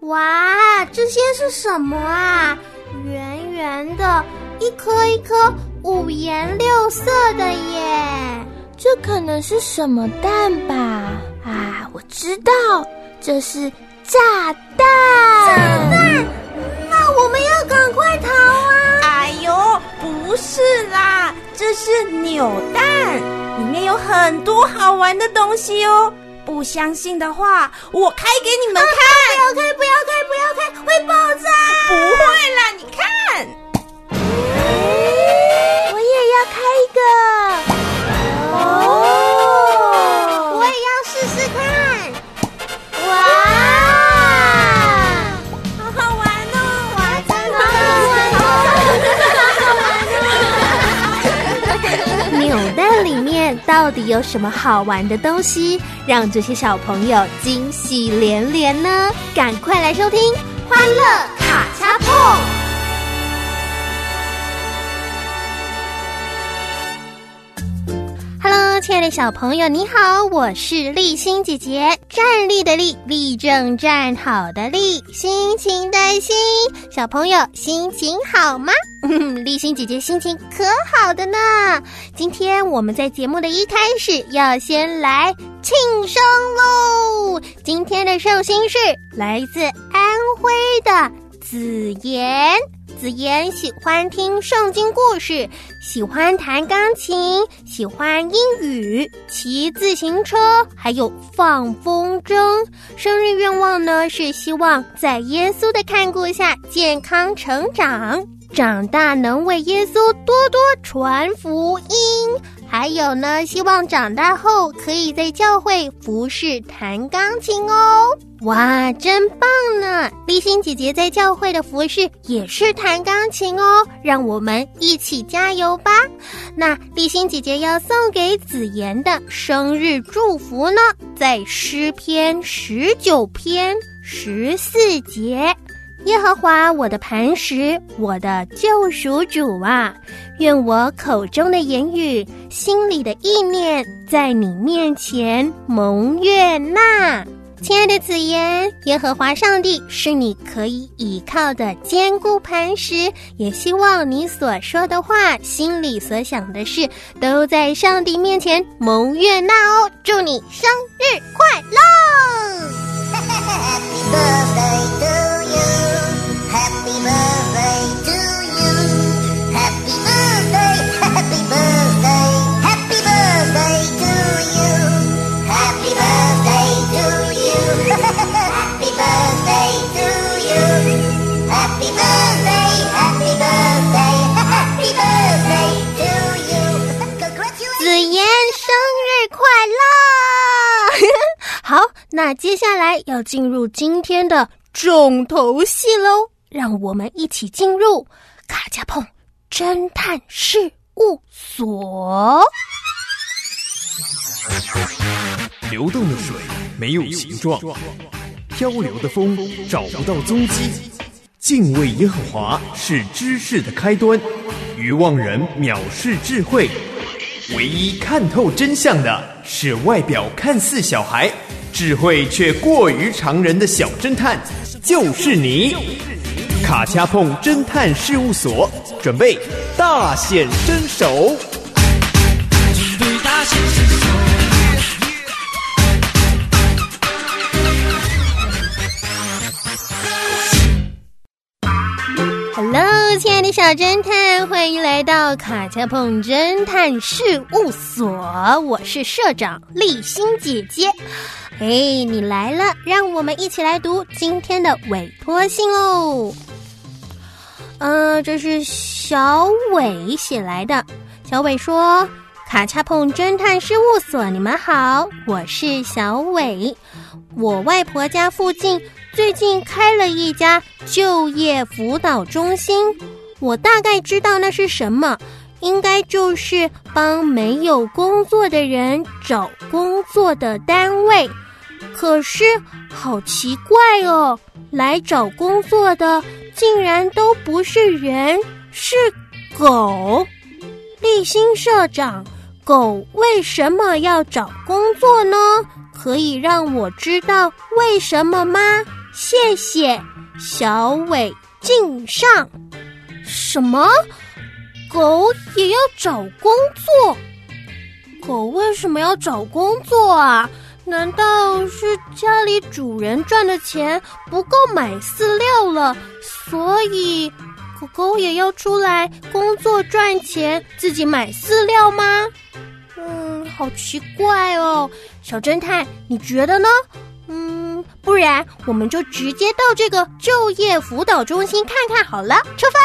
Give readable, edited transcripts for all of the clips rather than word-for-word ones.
哇，这些是什么啊？圆圆的，一颗一颗五颜六色的耶！ 这可能是什么蛋吧？啊，我知道，这是炸弹！ 炸弹？那我们要赶快逃啊！ 哎呦，不是啦，这是扭蛋，里面有很多好玩的东西哦。不相信的话，我开给你们看。 不要开，会爆炸！ 不会啦，你看。 我也要开一个。 我也要试试看。哇， 好好玩哦！ 哇，真的好好玩哦！扭蛋里面到底有什么好玩的东西，让这些小朋友惊喜连连呢？赶快来收听《欢乐卡恰碰》。Hello， 亲爱的小朋友，你好，我是立新姐姐。站立的立，立正站好的立，心情的心。小朋友心情好吗？立新姐姐心情可好的呢。今天我们在节目的一开始要先来庆生喽。今天的寿星是来自安徽的子妍。子妍喜欢听圣经故事，喜欢弹钢琴，喜欢英语，骑自行车，还有放风筝。生日愿望呢是希望在耶稣的看顾下健康成长，长大能为耶稣多多传福音。还有呢，希望长大后可以在教会服侍弹钢琴哦。哇，真棒呢！立新姐姐在教会的服侍也是弹钢琴哦，让我们一起加油吧。那立新姐姐要送给子妍的生日祝福呢，在诗篇19篇14节。耶和华我的磐石，我的救赎主啊，愿我口中的言语，心里的意念，在你面前蒙悦纳。亲爱的子妍，耶和华上帝是你可以倚靠的坚固磐石，也希望你所说的话，心里所想的事，都在上帝面前蒙悦纳哦。祝你生日快乐 ！Happy birthday to you. Happy birthday to you. Happy birthday, happy birthday, happy birthday to you. Happy birthday to you. Happy birthday to you. Happy birthday, happy birthday, happy birthday to you. Congratulations. 子妍生日快乐！好，那接下来要进入今天的重头戏喽，让我们一起进入卡恰碰侦探事务所。 流动的水没有形状，漂流的风找不到踪迹。敬畏耶和华是知识的开端，愚妄人藐视智慧。唯一看透真相的是外表看似小孩，智慧却过于常人的小侦探，就是你。卡恰碰侦探事务所准备大显身手。 对，大显身手。 Hello， 亲爱的小侦探，欢迎来到卡恰碰侦探事务所，我是社长立新姐姐。你来了，让我们一起来读今天的委托信喽。这是小伟写来的。小伟说：卡恰碰侦探事务所，你们好，我是小伟。我外婆家附近最近开了一家就业辅导中心，我大概知道那是什么，应该就是帮没有工作的人找工作的单位。可是好奇怪哦，来找工作的竟然都不是人，是狗。立新社长，狗为什么要找工作呢？可以让我知道为什么吗？ 谢谢，小伟敬上。什么？狗也要找工作？狗为什么要找工作啊？难道是家里主人赚的钱不够买饲料了，所以狗狗也要出来工作赚钱，自己买饲料吗？好奇怪哦。小侦探，你觉得呢？不然我们就直接到这个就业辅导中心看看好了。出发！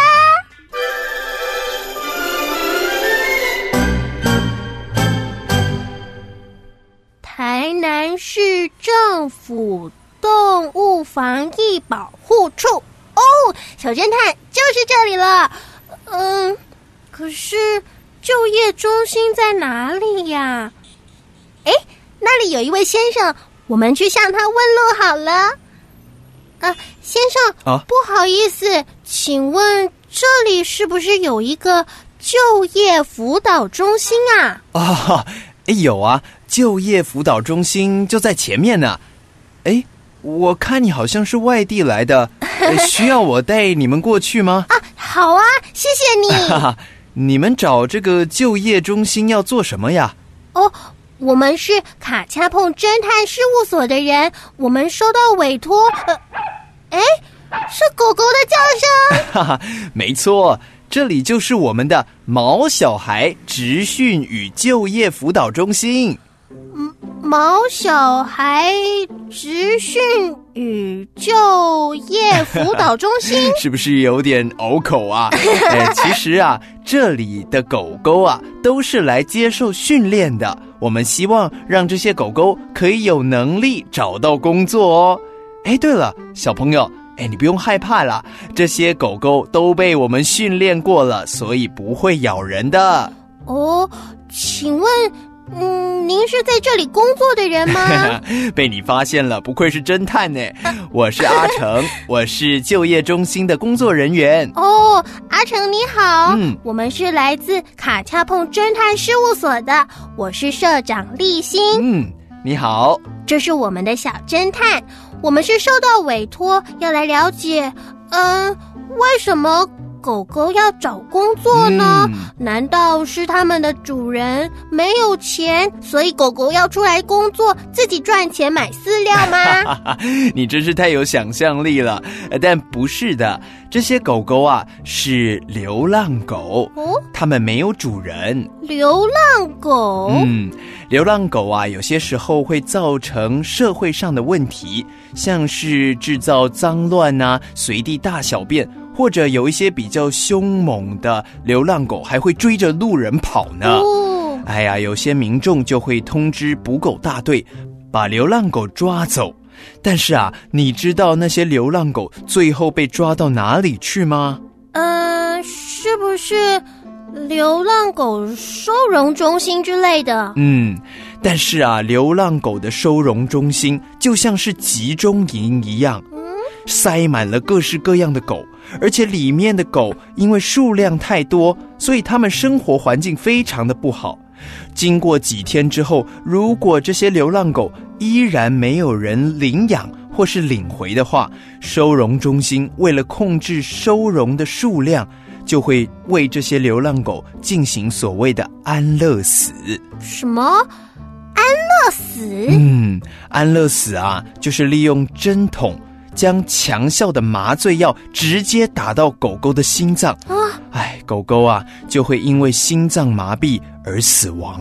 台南市政府动物防疫保护处。哦，小侦探，就是这里了。可是就业中心在哪里呀？那里有一位先生，我们去向他问路好了。先生，不好意思，请问这里是不是有一个就业辅导中心啊？ 有啊，就业辅导中心就在前面呢。我看你好像是外地来的，需要我带你们过去吗？ 好啊，谢谢你。 你们找这个就业中心要做什么呀？ 我们是卡恰碰侦探事务所的人，我们收到委托。是狗狗的叫声。 没错，这里就是我们的毛小孩职训与就业辅导中心。 毛小孩职训与就业辅导中心是不是有点拗口啊？其实啊，这里的狗狗啊都是来接受训练的，我们希望让这些狗狗可以有能力找到工作哦。对了，小朋友，你不用害怕啦，这些狗狗都被我们训练过了，所以不会咬人的。 请问您是在这里工作的人吗？ 被你发现了，不愧是侦探呢。我是阿成，我是就业中心的工作人员。 阿成你好。我们是来自卡恰碰侦探事务所的，我是社长立新。 你好。 这是我们的小侦探，我们是受到委托要来了解，为什么狗狗要找工作呢？难道是他们的主人没有钱，所以狗狗要出来工作，自己赚钱买饲料吗？ 你真是太有想象力了。但不是的，这些狗狗啊是流浪狗，它们没有主人。 流浪狗？ 流浪狗啊，有些时候会造成社会上的问题，像是制造脏乱啊，随地大小便，或者有一些比较凶猛的流浪狗还会追着路人跑呢。有些民众就会通知捕狗大队，把流浪狗抓走。但是你知道那些流浪狗最后被抓到哪里去吗？ 是不是流浪狗收容中心之类的？ 但是流浪狗的收容中心就像是集中营一样，塞满了各式各样的狗，而且里面的狗因为数量太多，所以它们生活环境非常的不好。经过几天之后，如果这些流浪狗依然没有人领养或是领回的话，收容中心为了控制收容的数量，就会为这些流浪狗进行所谓的安乐死。 什么？安乐死？ 安乐死就是利用针筒将强效的麻醉药直接打到狗狗的心脏。狗狗就会因为心脏麻痹而死亡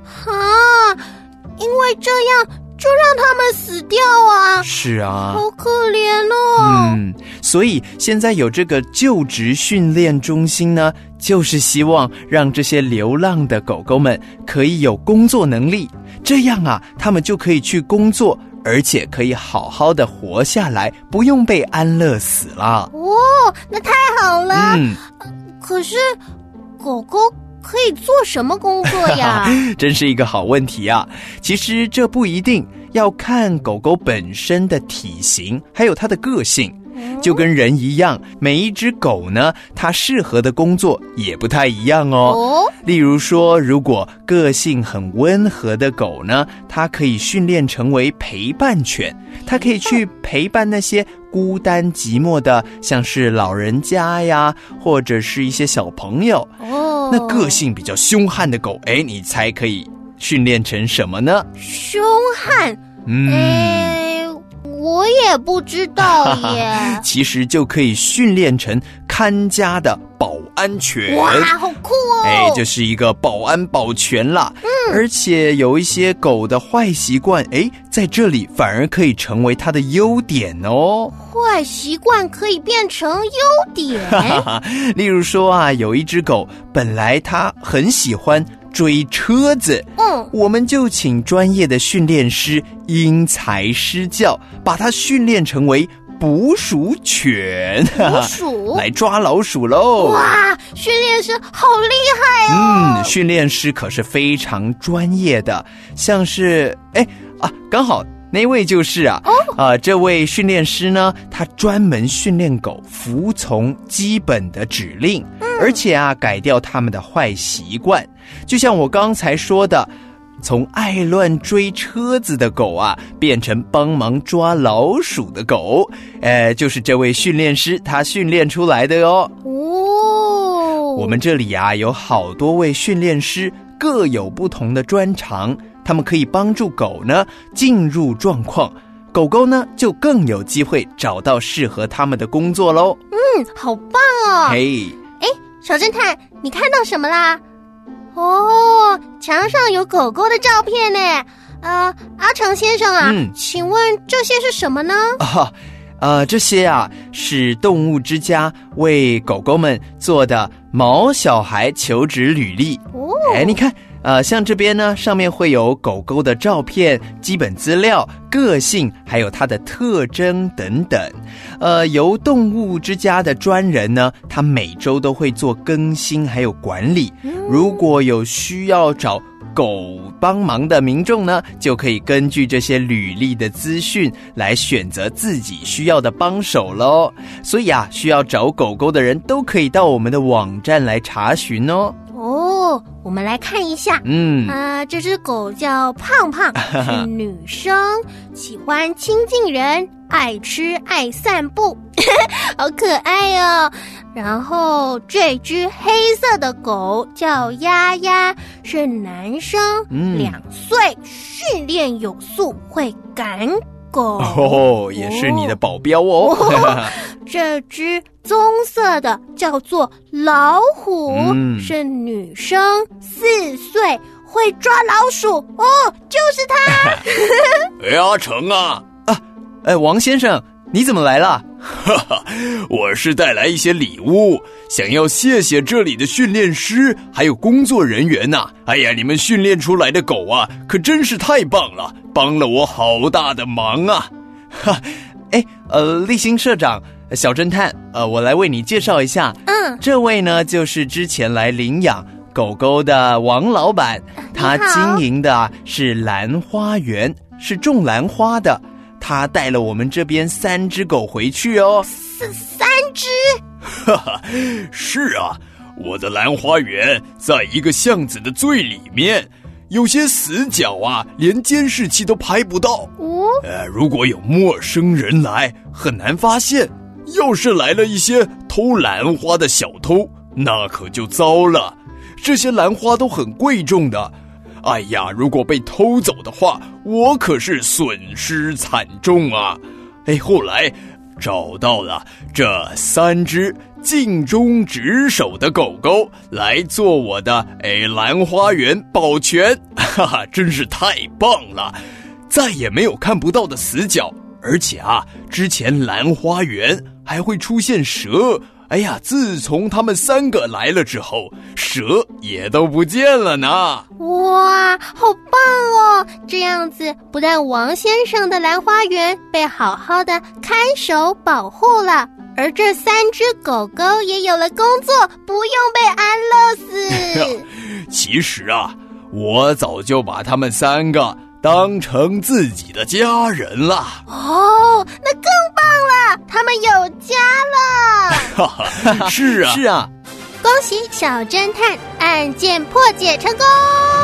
因为这样就让他们死掉是好可怜哦。 所以现在有这个就职训练中心呢，就是希望让这些流浪的狗狗们可以有工作能力，这样他们就可以去工作，而且可以好好的活下来，不用被安乐死了。 那太好了。可是狗狗可以做什么工作呀？ 真是一个好问题啊。其实这不一定，要看狗狗本身的体型还有它的个性。 就跟人一样，每一只狗呢，它适合的工作也不太一样哦。例如说，如果个性很温和的狗呢，它可以训练成为陪伴犬，它可以去陪伴那些孤单寂寞的，像是老人家呀，或者是一些小朋友。那个性比较凶悍的狗，你猜可以训练成什么呢？ 凶悍？我也不知道耶。 其实就可以训练成看家的保安犬。 哇，好酷哦！ 就是一个保安保全啦。而且有一些狗的坏习惯，在这里反而可以成为它的优点哦。 坏习惯可以变成优点。 例如说啊，有一只狗本来它很喜欢追车子，我们就请专业的训练师因材施教，把它训练成为捕鼠犬。 捕鼠？ 来抓老鼠喽！ 哇，训练师好厉害哦！ 训练师可是非常专业的，像是刚好那位就是这位训练师呢，他专门训练狗服从基本的指令，而且改掉他们的坏习惯。就像我刚才说的，从爱乱追车子的狗变成帮忙抓老鼠的狗，就是这位训练师他训练出来的哟。我们这里有好多位训练师，各有不同的专长，他们可以帮助狗呢进入状况，狗狗呢就更有机会找到适合他们的工作咯。 好棒哦！小侦探，你看到什么啦？墙上有狗狗的照片呢。阿成先生请问这些是什么呢？ 这些是动物之家为狗狗们做的毛小孩求职履历。你看，像这边呢，上面会有狗狗的照片、基本资料、个性，还有它的特征等等。由动物之家的专人呢，他每周都会做更新还有管理。如果有需要找狗帮忙的民众呢，就可以根据这些履历的资讯来选择自己需要的帮手咯。所以需要找狗狗的人都可以到我们的网站来查询哦。 我们来看一下。这只狗叫胖胖，是女生，喜欢亲近人，爱吃爱散步，好可爱哦。然后这只黑色的狗叫丫丫，是男生，2岁，训练有素，会赶狗。 也是你的保镖哦。 这只棕色的叫做老虎，是女生，4岁，会抓老鼠。就是它。 阿成王先生，你怎么来了？ 我是带来一些礼物，想要谢谢这里的训练师还有工作人员呐。你们训练出来的狗可真是太棒了，帮了我好大的忙啊。 立新社长，小侦探，我来为你介绍一下。这位呢就是之前来领养狗狗的王老板，他经营的是兰花园，是种兰花的。他带了我们这边3只狗回去哦。 3只？ 是啊，我的兰花园在一个巷子的最里面，有些死角连监视器都拍不到。如果有陌生人来，很难发现。要是来了一些偷兰花的小偷，那可就糟了。这些兰花都很贵重的。如果被偷走的话，我可是损失惨重啊。后来找到了这3只尽忠职守的狗狗来做我的兰花园保全，真是太棒了，再也没有看不到的死角。而且之前兰花园还会出现蛇，自从他们3个来了之后，蛇也都不见了呢。 哇，好棒哦！这样子不但王先生的兰花园被好好的看守保护了，而这3只狗狗也有了工作，不用被安乐死。 其实我早就把他们3个当成自己的家人了。 那更棒了，他们有家是啊，是啊。 恭喜小侦探案件破解成功！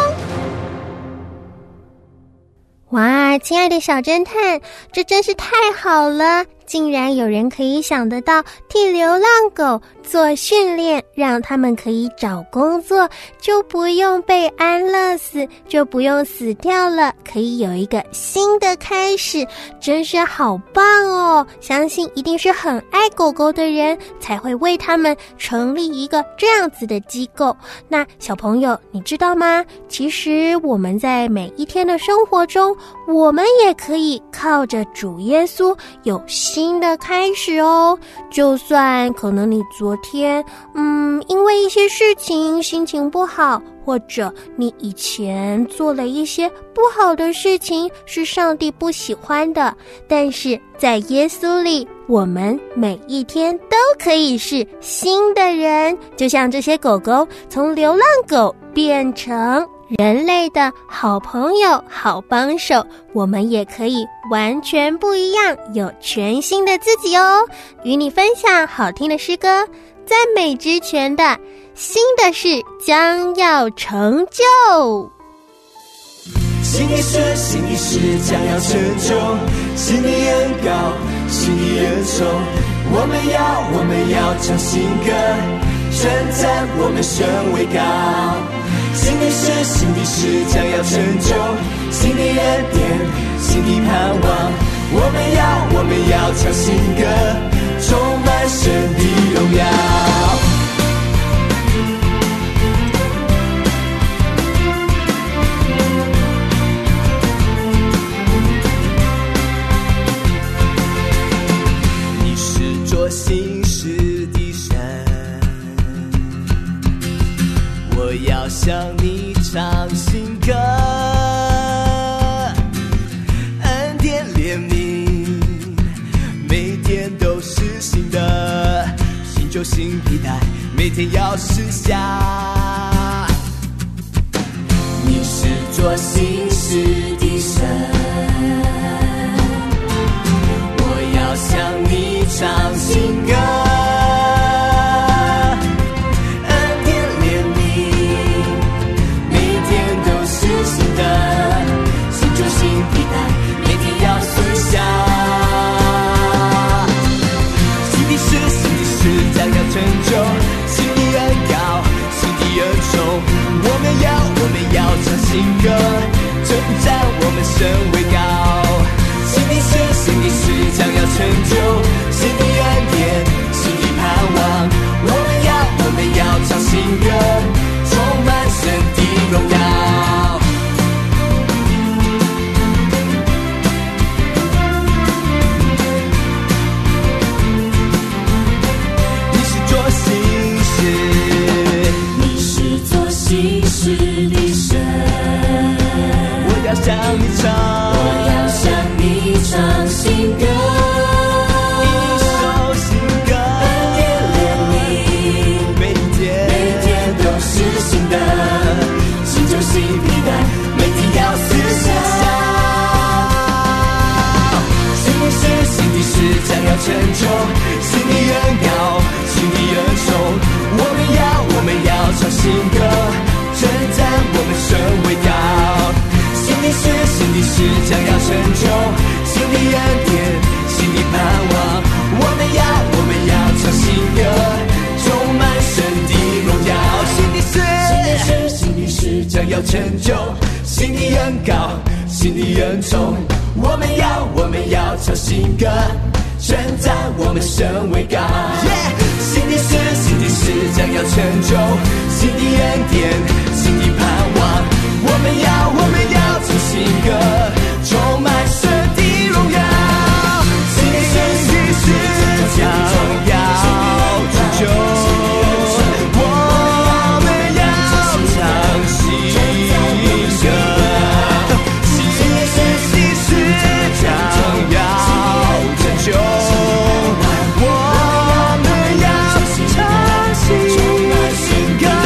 哇，亲爱的小侦探，这真是太好了！竟然有人可以想得到替流浪狗做训练，让他们可以找工作，就不用被安乐死，就不用死掉了，可以有一个新的开始，真是好棒哦！相信一定是很爱狗狗的人才会为他们成立一个这样子的机构。那小朋友，你知道吗？其实我们在每一天的生活中，我们也可以靠着主耶稣有新的开始哦。就算可能你昨天因为一些事情心情不好，或者你以前做了一些不好的事情，是上帝不喜欢的，但是在耶稣里，我们每一天都可以是新的人，就像这些狗狗从流浪狗变成人类的好朋友、好帮手，我们也可以完全不一样，有全新的自己哦。与你分享好听的诗歌，赞美之泉的新的事将要成就。 新的事，新的事将要成就，新的恩膏，新的恩宠，我们要唱新歌，称赞我们神为高。新的事，新的事将要成就，新的恩典，新的盼望，我们要唱新歌，充满神的荣耀。你是做新事的神，我要向你唱新歌，恩典怜悯，每天都是新的，新旧新皮带，每天要试下。你是做新事的神，我要向你唱新歌。我们要唱新歌，称赞我们神为高。新的事，新的事将要成就，新的恩典，新的盼望。我们要唱新歌，充满神的荣耀。你是做新事，你是做新事的神，我要向你唱新歌，一首新歌，恩典怜悯，每天都是新的，新旧新皮带，每天要撕下。新的事，新的事将要成就，新的恩膏，新的恩宠，我们要唱新歌，称赞我们神为高。新的事，新的事将要成就，新的恩典，新的盼望，我们要唱新歌，充满神的荣耀。新的事，新的事将要成就，新的恩膏，新的恩宠，我们要唱新歌，称赞我们神为高。新的事，新的事将要成就，新的恩典，新的盼望，我们要唱新歌，充满神的荣耀。新的事将要成就，我们要唱新歌。新的事将要成就，我们要唱新歌。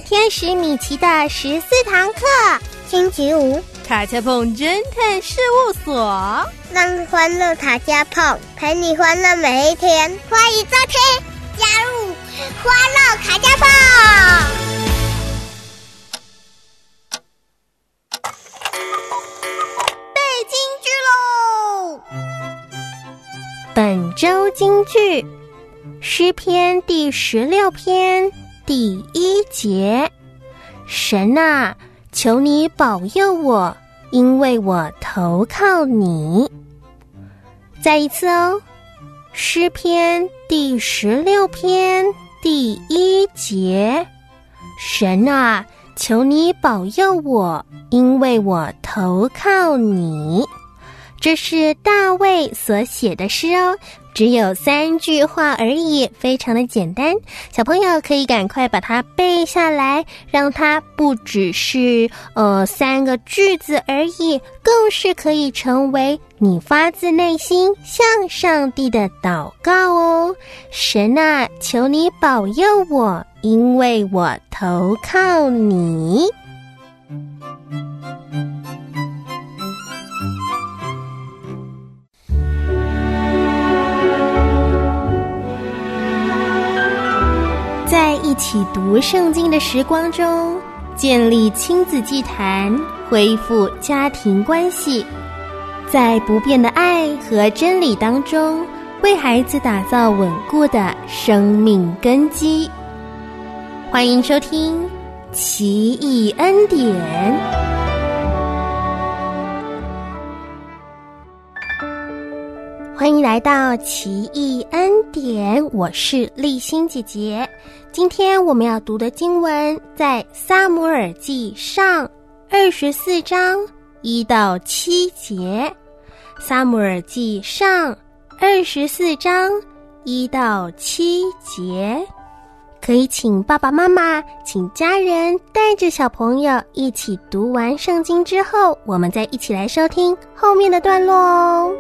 天使米奇的14堂课。 星期五， 卡恰碰侦探事务所， 让欢乐卡恰碰陪你欢乐每一天。欢迎收听，加入欢乐卡恰碰。 背金句喽！本周金句，诗篇第16篇第1节：神啊，求你保佑我，因为我投靠你。再一次哦，诗篇第16篇第1节：神啊，求你保佑我，因为我投靠你。这是大卫所写的诗哦，只有3句话而已，非常的简单。小朋友可以赶快把它背下来，让它不只是3个句子而已，更是可以成为你发自内心向上帝的祷告哦。神啊，求你保佑我，因为我投靠你。在一起读圣经的时光中，建立亲子祭坛，恢复家庭关系，在不变的爱和真理当中，为孩子打造稳固的生命根基。欢迎收听奇异恩典。欢迎来到奇异恩典，我是丽欣姐姐。今天我们要读的经文在撒母耳记上24章1到7节。撒母耳记上24章1到7节。可以请爸爸妈妈，请家人带着小朋友一起读完圣经之后，我们再一起来收听后面的段落哦。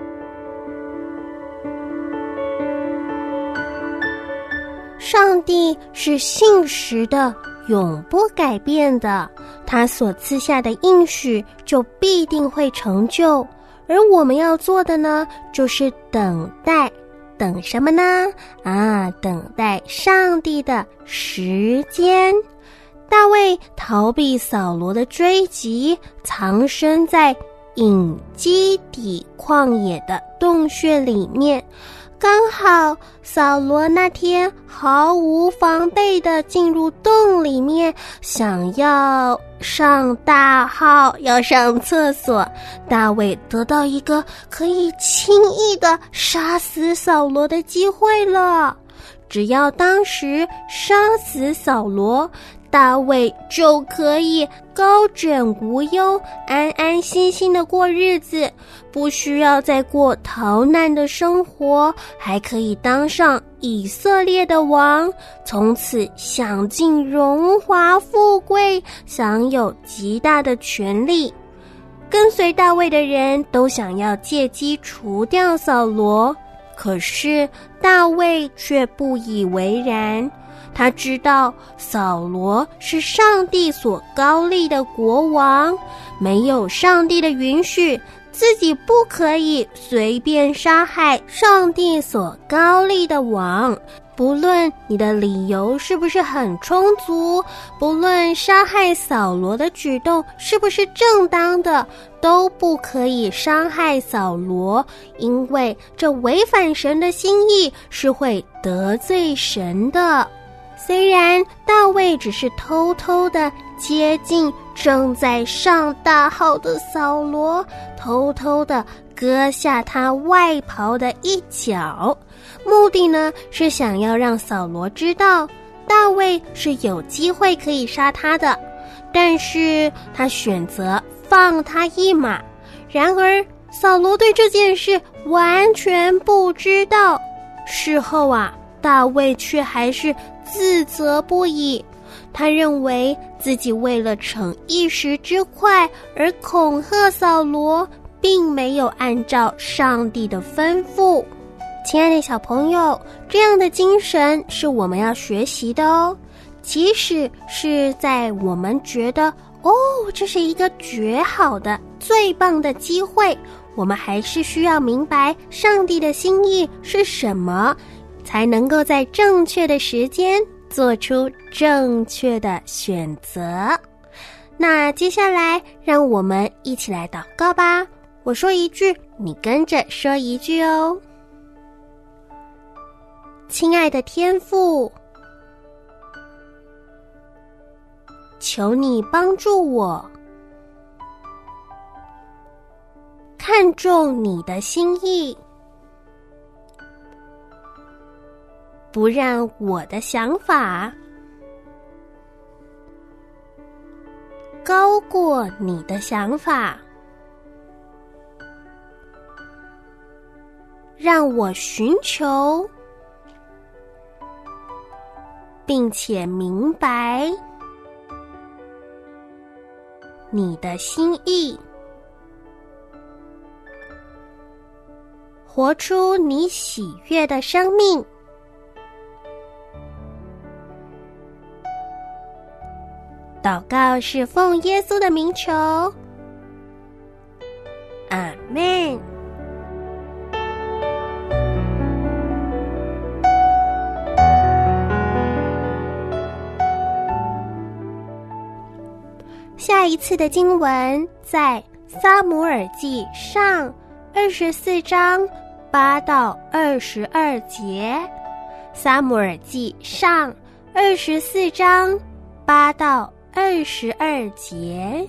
上帝是信实的，永不改变的，他所赐下的应许就必定会成就，而我们要做的呢，就是等待。等什么呢？等待上帝的时间。大卫逃避扫罗的追击，藏身在隐基底旷野的洞穴里面。刚好扫罗那天毫无防备地进入洞里面，想要上大号，要上厕所。大卫得到一个可以轻易地杀死扫罗的机会了。只要当时杀死扫罗，大卫就可以高枕无忧，安安心心的过日子，不需要再过逃难的生活，还可以当上以色列的王，从此享尽荣华富贵，享有极大的权力。跟随大卫的人都想要借机除掉扫罗，可是大卫却不以为然。他知道扫罗是上帝所高立的国王，没有上帝的允许，自己不可以随便杀害上帝所高立的王。不论你的理由是不是很充足，不论杀害扫罗的举动是不是正当的，都不可以伤害扫罗，因为这违反神的心意，是会得罪神的。虽然大卫只是偷偷地接近正在上大号的扫罗，偷偷地割下他外袍的一角，目的呢是想要让扫罗知道大卫是有机会可以杀他的，但是他选择放他一马。然而扫罗对这件事完全不知道，事后大卫却还是自责不已。他认为自己为了逞一时之快而恐吓扫罗，并没有按照上帝的吩咐。亲爱的小朋友，这样的精神是我们要学习的哦。 即使是在我们觉得这是一个绝好的最棒的机会，我们还是需要明白上帝的心意是什么，才能够在正确的时间做出正确的选择。那接下来让我们一起来祷告吧，我说一句，你跟着说一句哦。亲爱的天父，求你帮助我看重你的心意，不让我的想法高过你的想法，让我寻求并且明白你的心意，活出你喜悦的生命。祷告是奉耶稣的名求，阿们。下一次的经文在撒母耳记上24章8到22节，撒母耳记上24章8到22节。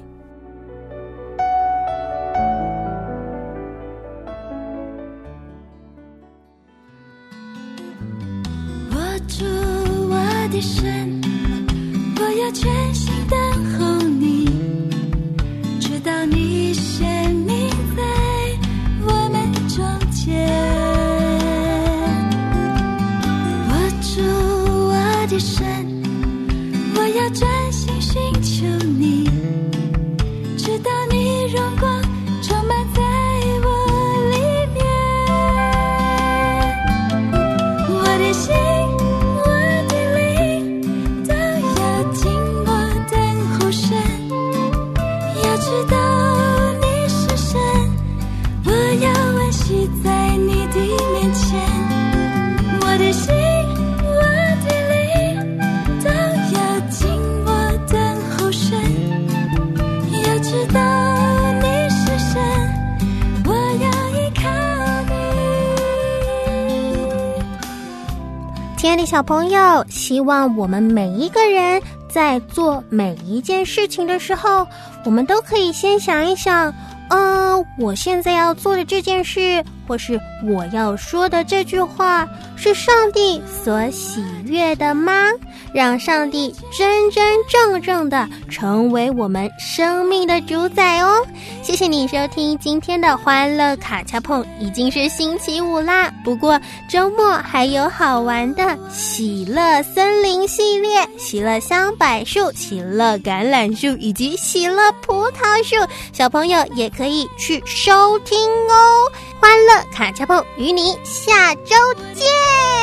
我主我的神，我要全心等候你，直到你显明在我们中间。我主我的神，我要专心寻求你，直到你荣光充满在我里面。我的心我的灵都要紧握等候神，要知道你是神，我要安息在你的面前。我的心我的灵都要紧握等候神，要知道你是神，我要依靠你。 亲爱的小朋友，希望我们每一个人在做每一件事情的时候，我们都可以先想一想，我现在要做的这件事，或是我要说的这句话，是上帝所喜悦的吗？让上帝真真正正的成为我们生命的主宰哦。谢谢你收听今天的欢乐卡恰碰，已经是星期五啦，不过周末还有好玩的喜乐森林系列，喜乐香柏树、喜乐橄榄树以及喜乐葡萄树，小朋友也可以去收听哦。欢乐卡恰碰与你下周见。